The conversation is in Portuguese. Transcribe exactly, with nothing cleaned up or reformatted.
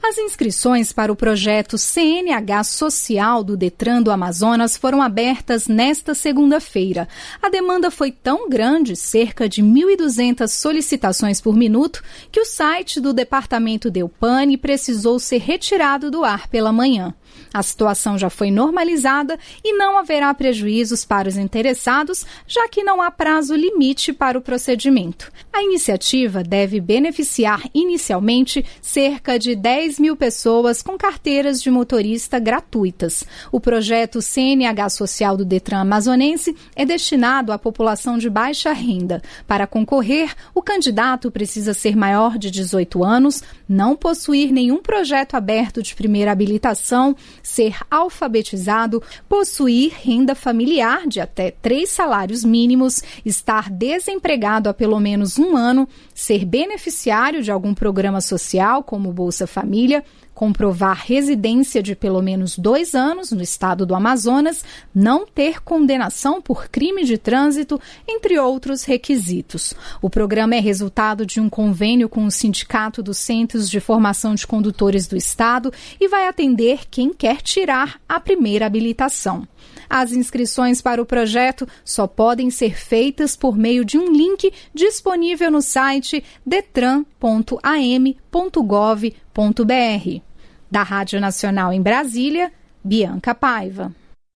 As inscrições para o projeto C N H Social do Detran do Amazonas foram abertas nesta segunda-feira. A demanda foi tão grande, cerca de mil e duzentas solicitações por minuto, que o site do Departamento Delpani precisou ser retirado do ar pela manhã. A situação já foi normalizada e não haverá prejuízos para os interessados, já que não há prazo limite para o procedimento. A iniciativa deve beneficiar inicialmente cerca de dez mil pessoas com carteiras de motorista gratuitas. O projeto C N H Social do Detran Amazonense é destinado à população de baixa renda. Para concorrer, o candidato precisa ser maior de dezoito anos, não possuir nenhum projeto aberto de primeira habilitação, ser alfabetizado, possuir renda familiar de até três salários mínimos, estar desempregado há pelo menos um ano, ser beneficiário de algum programa social, como Bolsa Família, comprovar residência de pelo menos dois anos no estado do Amazonas, não ter condenação por crime de trânsito, entre outros requisitos. O programa é resultado de um convênio com o Sindicato dos Centros de Formação de Condutores do Estado e vai atender quem quer tirar a primeira habilitação. As inscrições para o projeto só podem ser feitas por meio de um link disponível no site detran ponto a m ponto gov ponto b r. Da Rádio Nacional em Brasília, Bianca Paiva.